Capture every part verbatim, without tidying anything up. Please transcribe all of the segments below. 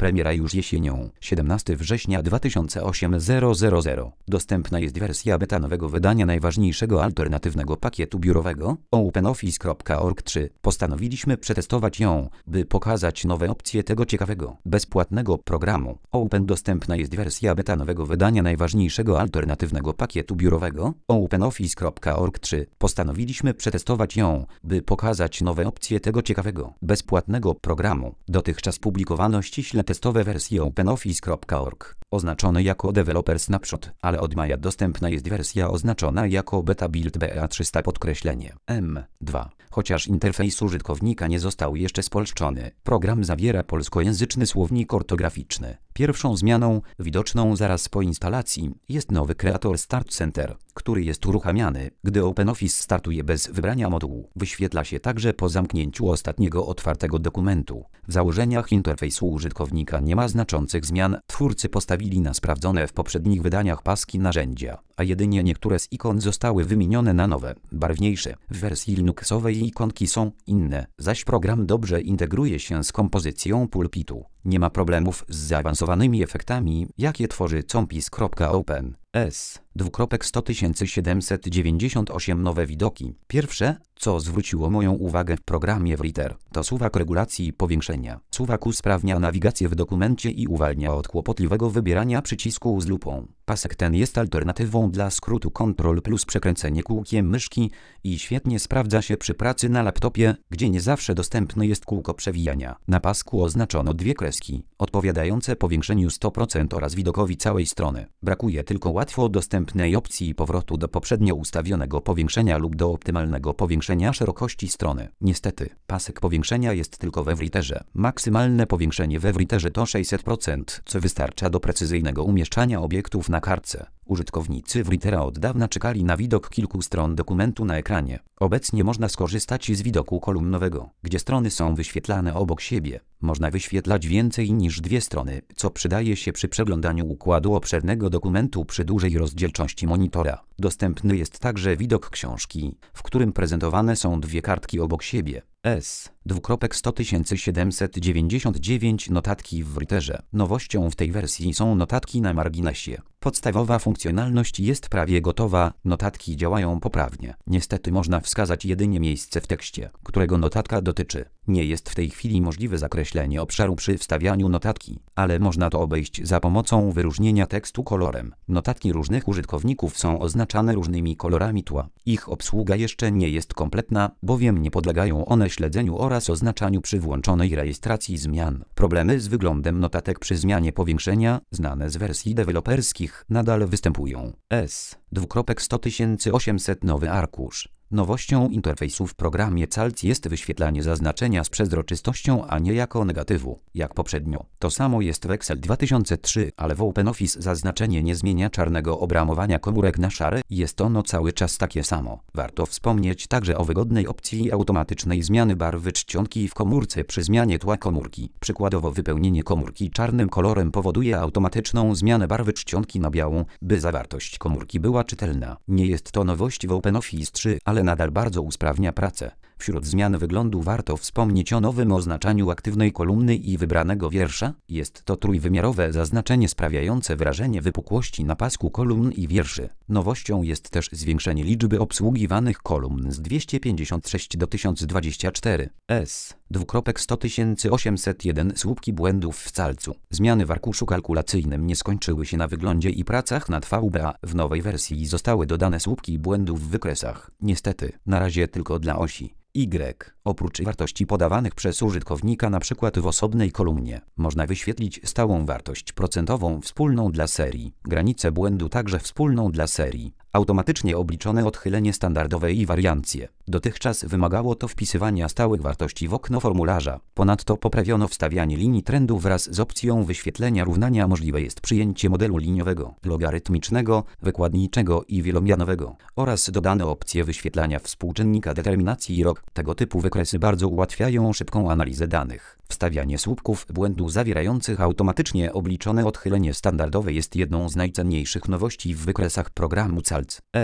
Premiera już jesienią, siedemnastego września dwa tysiące osiemnastego. Dostępna jest wersja beta nowego wydania najważniejszego alternatywnego pakietu biurowego OpenOffice kropka org trzy. Postanowiliśmy przetestować ją, by pokazać nowe opcje tego ciekawego, bezpłatnego programu. Open dostępna jest wersja beta nowego wydania najważniejszego alternatywnego pakietu biurowego OpenOffice kropka org trzy. Postanowiliśmy przetestować ją, by pokazać nowe opcje tego ciekawego, bezpłatnego programu. Dotychczas publikowano ściśle testowe wersje OpenOffice kropka org, oznaczone jako Developer Snapshot, ale od maja dostępna jest wersja oznaczona jako Beta Build B A trzysta podkreślenie M dwa. Chociaż interfejs użytkownika nie został jeszcze spolszczony, program zawiera polskojęzyczny słownik ortograficzny. Pierwszą zmianą, widoczną zaraz po instalacji, jest nowy Creator Start Center, który jest uruchamiany, gdy OpenOffice startuje bez wybrania modułu. Wyświetla się także po zamknięciu ostatniego otwartego dokumentu. W założeniach interfejsu użytkownika nie ma znaczących zmian. Twórcy postawili na sprawdzone w poprzednich wydaniach paski narzędzia, a jedynie niektóre z ikon zostały wymienione na nowe, barwniejsze. W wersji Linuxowej ikonki są inne, zaś program dobrze integruje się z kompozycją pulpitu. Nie ma problemów z zaawansowanymi efektami, jakie tworzy Compis kropka open. S. sto tysięcy siedemset dziewięćdziesiąt osiem nowe widoki. Pierwsze, co zwróciło moją uwagę w programie Writer, to suwak regulacji powiększenia. Suwak usprawnia nawigację w dokumencie i uwalnia od kłopotliwego wybierania przycisku z lupą. Pasek ten jest alternatywą dla skrótu Ctrl plus przekręcenie kółkiem myszki i świetnie sprawdza się przy pracy na laptopie, gdzie nie zawsze dostępne jest kółko przewijania. Na pasku oznaczono dwie kreski, odpowiadające powiększeniu sto procent oraz widokowi całej strony. Brakuje tylko łatwo dostępnej opcji powrotu do poprzednio ustawionego powiększenia lub do optymalnego powiększenia szerokości strony. Niestety, pasek powiększenia jest tylko we Writerze. Maksymalne powiększenie we Writerze to sześćset procent, co wystarcza do precyzyjnego umieszczania obiektów na kartce. Użytkownicy Writera od dawna czekali na widok kilku stron dokumentu na ekranie. Obecnie można skorzystać z widoku kolumnowego, gdzie strony są wyświetlane obok siebie. Można wyświetlać więcej niż dwie strony, co przydaje się przy przeglądaniu układu obszernego dokumentu przy dużej rozdzielczości monitora. Dostępny jest także widok książki, w którym prezentowane są dwie kartki obok siebie. S. sto tysięcy siedemset dziewięćdziesiąt dziewięć notatki w Writerze. Nowością w tej wersji są notatki na marginesie. Podstawowa funkcjonalność jest prawie gotowa, notatki działają poprawnie. Niestety można wskazać jedynie miejsce w tekście, którego notatka dotyczy. Nie jest w tej chwili możliwe zakreślenie obszaru przy wstawianiu notatki, ale można to obejść za pomocą wyróżnienia tekstu kolorem. Notatki różnych użytkowników są oznaczane różnymi kolorami tła. Ich obsługa jeszcze nie jest kompletna, bowiem nie podlegają one śledzeniu oraz oznaczaniu przy włączonej rejestracji zmian. Problemy z wyglądem notatek przy zmianie powiększenia, znane z wersji deweloperskich, nadal występują. S. sto tysięcy osiemset nowy arkusz. Nowością interfejsu w programie Calc jest wyświetlanie zaznaczenia z przezroczystością, a nie jako negatywu, jak poprzednio. To samo jest w Excel dwa tysiące trzy, ale w OpenOffice zaznaczenie nie zmienia czarnego obramowania komórek na szare, jest ono cały czas takie samo. Warto wspomnieć także o wygodnej opcji automatycznej zmiany barwy czcionki w komórce przy zmianie tła komórki. Przykładowo wypełnienie komórki czarnym kolorem powoduje automatyczną zmianę barwy czcionki na białą, by zawartość komórki była czytelna. Nie jest to nowość w OpenOffice trzy, ale nadal bardzo usprawnia pracę. Wśród zmian wyglądu warto wspomnieć o nowym oznaczaniu aktywnej kolumny i wybranego wiersza. Jest to trójwymiarowe zaznaczenie sprawiające wrażenie wypukłości na pasku kolumn i wierszy. Nowością jest też zwiększenie liczby obsługiwanych kolumn z dwieście pięćdziesiąt sześć do tysiąc dwadzieścia cztery. S. sto tysięcy osiemset jeden słupki błędów w Calcu. Zmiany w arkuszu kalkulacyjnym nie skończyły się na wyglądzie i pracach nad V B A. W nowej wersji zostały dodane słupki błędów w wykresach. Niestety, na razie tylko dla osi Y. Oprócz wartości podawanych przez użytkownika np. w osobnej kolumnie, można wyświetlić stałą wartość procentową wspólną dla serii, granicę błędu także wspólną dla serii, automatycznie obliczone odchylenie standardowe i wariancje. Dotychczas wymagało to wpisywania stałych wartości w okno formularza. Ponadto poprawiono wstawianie linii trendu wraz z opcją wyświetlenia równania. Możliwe jest przyjęcie modelu liniowego, logarytmicznego, wykładniczego i wielomianowego oraz dodane opcje wyświetlania współczynnika determinacji i rok. Tego typu wykresy bardzo ułatwiają szybką analizę danych. Wstawianie słupków błędu zawierających automatycznie obliczone odchylenie standardowe jest jedną z najcenniejszych nowości w wykresach programu Calc. S.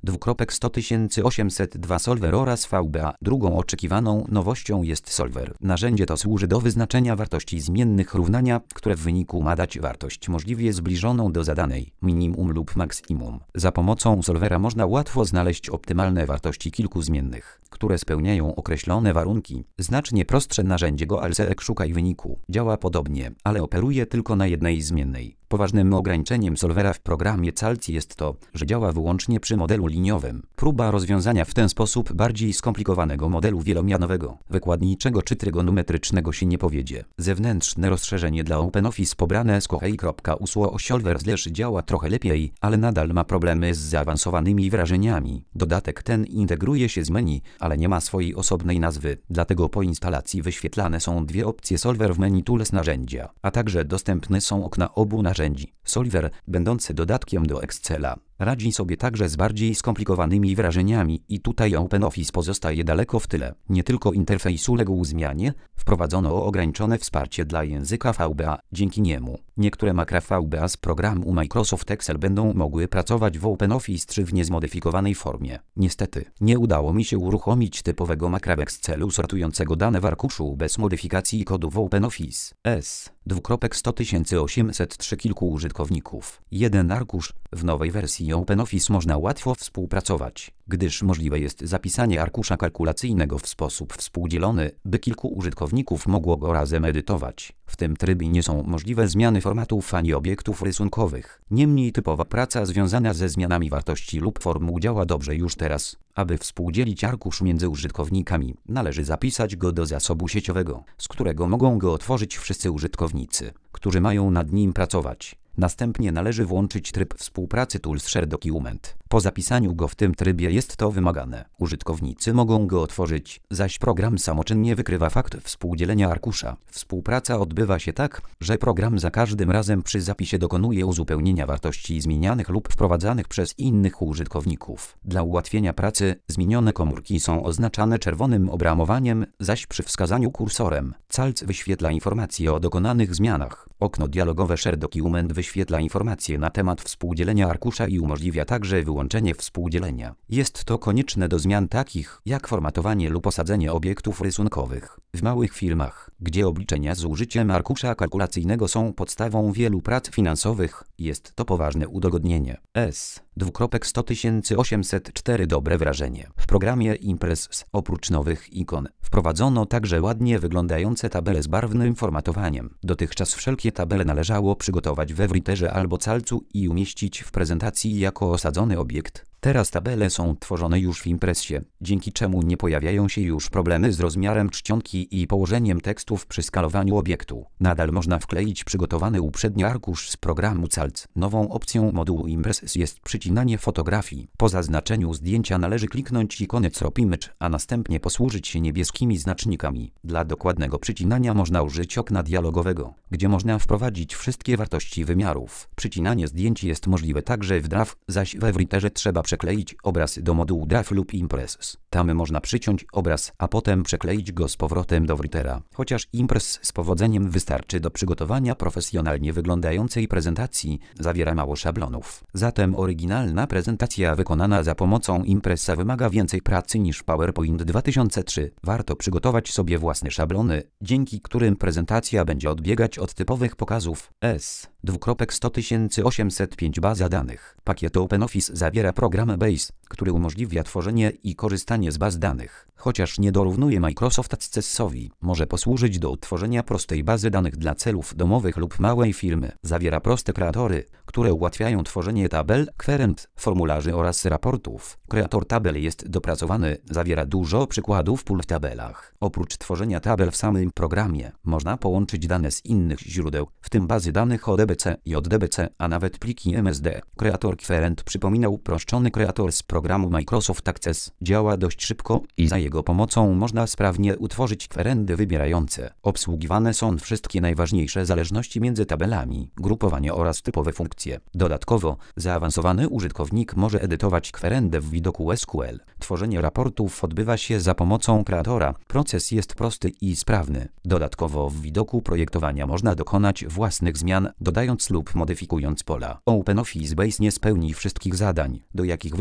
dwukropek sto tysięcy osiemset dwa Solver oraz V B A. Drugą oczekiwaną nowością jest Solver. Narzędzie to służy do wyznaczenia wartości zmiennych równania, które w wyniku ma dać wartość możliwie zbliżoną do zadanej, minimum lub maksimum. Za pomocą Solvera można łatwo znaleźć optymalne wartości kilku zmiennych, które spełniają określone warunki. Znacznie prostsze narzędzie GoalSeek Szukaj wyniku działa podobnie, ale operuje tylko na jednej zmiennej. Poważnym ograniczeniem Solvera w programie Calc jest to, że działa wyłącznie przy modelu liniowym. Próba rozwiązania w ten sposób bardziej skomplikowanego modelu wielomianowego, wykładniczego czy trygonometrycznego się nie powiedzie. Zewnętrzne rozszerzenie dla OpenOffice pobrane z kochei.usło Solver Slash działa trochę lepiej, ale nadal ma problemy z zaawansowanymi wrażeniami. Dodatek ten integruje się z menu, ale nie ma swojej osobnej nazwy, dlatego po instalacji wyświetlane są dwie opcje Solver w menu Tools narzędzia, a także dostępne są okna obu narzędzi. Solver, będący dodatkiem do Excela, radzi sobie także z bardziej skomplikowanymi wrażeniami i tutaj OpenOffice pozostaje daleko w tyle. Nie tylko interfejs uległ zmianie, wprowadzono ograniczone wsparcie dla języka V B A. Dzięki niemu niektóre makra V B A z programu Microsoft Excel będą mogły pracować w OpenOffice trzy w niezmodyfikowanej formie. Niestety, nie udało mi się uruchomić typowego makra w Excelu sortującego dane w arkuszu bez modyfikacji kodu w OpenOffice S. dwukropek sto tysięcy osiemset trzy kilku użytkowników. Jeden arkusz. W nowej wersji OpenOffice można łatwo współpracować, gdyż możliwe jest zapisanie arkusza kalkulacyjnego w sposób współdzielony, by kilku użytkowników mogło go razem edytować. W tym trybie nie są możliwe zmiany formatów ani obiektów rysunkowych. Niemniej typowa praca związana ze zmianami wartości lub formuł działa dobrze już teraz. Aby współdzielić arkusz między użytkownikami, należy zapisać go do zasobu sieciowego, z którego mogą go otworzyć wszyscy użytkownicy, którzy mają nad nim pracować. Następnie należy włączyć tryb współpracy Tools Share Document. Po zapisaniu go w tym trybie jest to wymagane. Użytkownicy mogą go otworzyć, zaś program samoczynnie wykrywa fakt współdzielenia arkusza. Współpraca odbywa się tak, że program za każdym razem przy zapisie dokonuje uzupełnienia wartości zmienianych lub wprowadzanych przez innych użytkowników. Dla ułatwienia pracy zmienione komórki są oznaczane czerwonym obramowaniem, zaś przy wskazaniu kursorem Calc wyświetla informacje o dokonanych zmianach. Okno dialogowe Share Document wyświetla informacje na temat współdzielenia arkusza i umożliwia także wyłączenie współdzielenia. Jest to konieczne do zmian takich jak formatowanie lub osadzenie obiektów rysunkowych. W małych firmach, gdzie obliczenia z użyciem arkusza kalkulacyjnego są podstawą wielu prac finansowych, jest to poważne udogodnienie. S. dwukropek sto tysięcy osiemset cztery Dobre wrażenie. W programie Impress oprócz nowych ikon wprowadzono także ładnie wyglądające tabele z barwnym formatowaniem. Dotychczas wszelkie tabele należało przygotować we Writerze albo Calcu i umieścić w prezentacji jako osadzony obiekt. Teraz tabele są tworzone już w Impressie, dzięki czemu nie pojawiają się już problemy z rozmiarem czcionki i położeniem tekstów przy skalowaniu obiektu. Nadal można wkleić przygotowany uprzednio arkusz z programu Calc. Nową opcją modułu Impress jest przycinanie fotografii. Po zaznaczeniu zdjęcia należy kliknąć ikonę Crop Image, a następnie posłużyć się niebieskimi znacznikami. Dla dokładnego przycinania można użyć okna dialogowego, gdzie można wprowadzić wszystkie wartości wymiarów. Przycinanie zdjęć jest możliwe także w Draw, zaś we Writerze trzeba przekleić obraz do modułu Draw lub Impress. Tam można przyciąć obraz, a potem przekleić go z powrotem do Writera. Chociaż Impress z powodzeniem wystarczy do przygotowania profesjonalnie wyglądającej prezentacji, zawiera mało szablonów. Zatem oryginalna prezentacja wykonana za pomocą Impressa wymaga więcej pracy niż PowerPoint dwa tysiące trzy. Warto przygotować sobie własne szablony, dzięki którym prezentacja będzie odbiegać od typowych pokazów. S. dwukropek sto tysięcy osiemset pięć Baza danych. Pakiet OpenOffice zawiera program Base, który umożliwia tworzenie i korzystanie z baz danych. Chociaż nie dorównuje Microsoft Accessowi, może posłużyć do utworzenia prostej bazy danych dla celów domowych lub małej firmy. Zawiera proste kreatory, które ułatwiają tworzenie tabel, kwerent, formularzy oraz raportów. Kreator tabel jest dopracowany, zawiera dużo przykładów pól w tabelach. Oprócz tworzenia tabel w samym programie, można połączyć dane z innych źródeł, w tym bazy danych O D B C, J D B C, a nawet pliki M S D. Kreator kwerent przypomina uproszczony kreator z programu Microsoft Access. Działa dość szybko i za jego pomocą można sprawnie utworzyć kwerendy wybierające. Obsługiwane są wszystkie najważniejsze zależności między tabelami, grupowanie oraz typowe funkcje. Dodatkowo, zaawansowany użytkownik może edytować kwerendę w widoku S Q L. Tworzenie raportów odbywa się za pomocą kreatora. Proces jest prosty i sprawny. Dodatkowo w widoku projektowania można dokonać własnych zmian, dodając lub modyfikując pola. OpenOffice Base nie spełni wszystkich zadań, do jakich wykorzystywany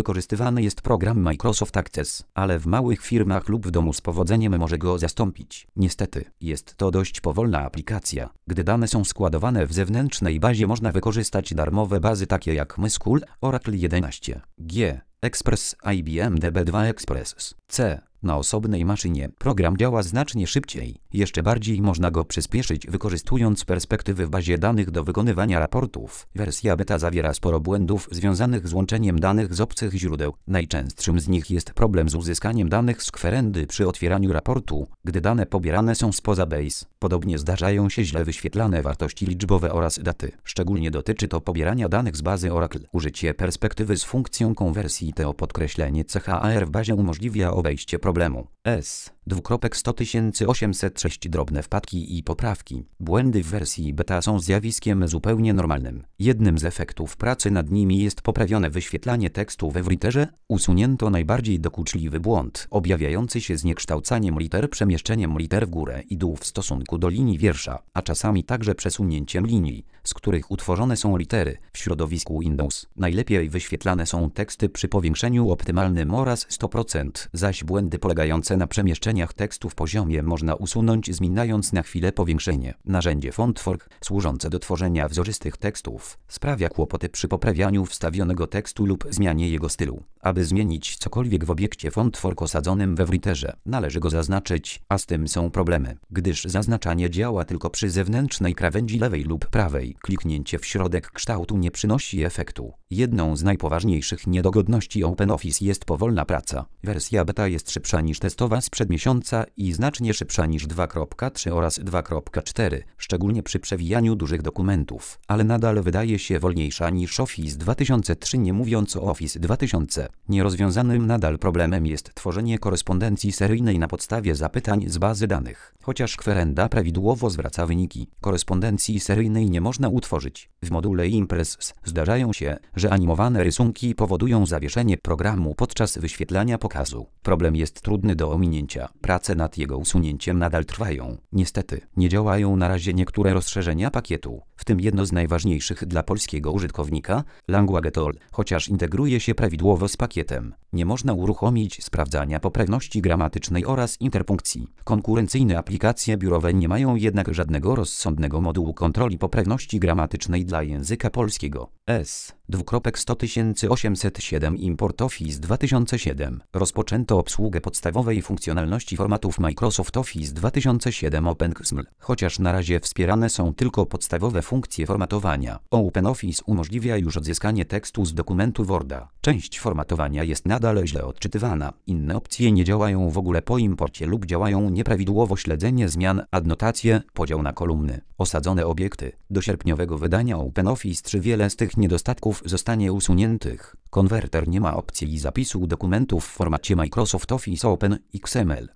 używany jest program Microsoft Access, ale w małych firmach lub w domu z powodzeniem może go zastąpić. Niestety, jest to dość powolna aplikacja. Gdy dane są składowane w zewnętrznej bazie, można wykorzystać darmowe bazy takie jak MySQL, Oracle jedenaście, G, Express, I B M D B dwa Express, C. Na osobnej maszynie program działa znacznie szybciej. Jeszcze bardziej można go przyspieszyć, wykorzystując perspektywy w bazie danych do wykonywania raportów. Wersja beta zawiera sporo błędów związanych z łączeniem danych z obcych źródeł. Najczęstszym z nich jest problem z uzyskaniem danych z kwerendy przy otwieraniu raportu, gdy dane pobierane są spoza base. Podobnie zdarzają się źle wyświetlane wartości liczbowe oraz daty. Szczególnie dotyczy to pobierania danych z bazy Oracle. Użycie perspektywy z funkcją konwersji T O podkreślenie C H A R w bazie umożliwia obejście problemu. S. Dwukropek sto tysięcy osiemset sześć drobne wpadki i poprawki. Błędy w wersji beta są zjawiskiem zupełnie normalnym. Jednym z efektów pracy nad nimi jest poprawione wyświetlanie tekstu we writerze. Usunięto najbardziej dokuczliwy błąd, objawiający się zniekształcaniem liter, przemieszczeniem liter w górę i dół w stosunku do linii wiersza, a czasami także przesunięciem linii, z których utworzone są litery. W środowisku Windows najlepiej wyświetlane są teksty przy powiększeniu optymalnym oraz sto procent, zaś błędy polegające na przemieszczeniach tekstu w poziomie można usunąć, zmieniając na chwilę powiększenie. Narzędzie FontFork, służące do tworzenia wzorzystych tekstów, sprawia kłopoty przy poprawianiu wstawionego tekstu lub zmianie jego stylu. Aby zmienić cokolwiek w obiekcie FontFork osadzonym we writerze, należy go zaznaczyć, a z tym są problemy, gdyż zaznaczanie działa tylko przy zewnętrznej krawędzi lewej lub prawej. Kliknięcie w środek kształtu nie przynosi efektu. Jedną z najpoważniejszych niedogodności OpenOffice jest powolna praca. Wersja beta jest szybsza niż testowa sprzed miesiąca i znacznie szybsza niż dwa kropka trzy oraz dwa kropka cztery, szczególnie przy przewijaniu dużych dokumentów, ale nadal wydaje się wolniejsza niż Office dwa tysiące trzy, nie mówiąc o Office dwa tysiące. Nierozwiązanym nadal problemem jest tworzenie korespondencji seryjnej na podstawie zapytań z bazy danych. Chociaż kwerenda prawidłowo zwraca wyniki, korespondencji seryjnej nie można utworzyć. W module Impress zdarzają się, że animowane rysunki powodują zawieszenie programu podczas wyświetlania pokazu. Problem jest trudny do ominięcia. Prace nad jego usunięciem nadal trwają. Niestety, nie działają na razie niektóre rozszerzenia pakietu, w tym jedno z najważniejszych dla polskiego użytkownika, LanguageTool, chociaż integruje się prawidłowo z pakietem. Nie można uruchomić sprawdzania poprawności gramatycznej oraz interpunkcji. Konkurencyjne aplikacje biurowe nie mają jednak żadnego rozsądnego modułu kontroli poprawności gramatycznej dla języka polskiego. S. Dwukropek sto tysięcy osiemset siedem Import Office dwa tysiące siedem. Rozpoczęto obsługę podstawowej funkcjonalności formatów Microsoft Office dwa tysiące siedem OpenXML. Chociaż na razie wspierane są tylko podstawowe funkcje formatowania, OpenOffice umożliwia już odzyskanie tekstu z dokumentu Worda. Część formatowania jest nadal źle odczytywana. Inne opcje nie działają w ogóle po imporcie lub działają nieprawidłowo. Śledzenie zmian, adnotacje, podział na kolumny, osadzone obiekty. Do sierpniowego wydania OpenOffice trzy wiele z tych niedostatków zostanie usuniętych. Konwerter nie ma opcji zapisu dokumentów w formacie Microsoft Office OpenXML.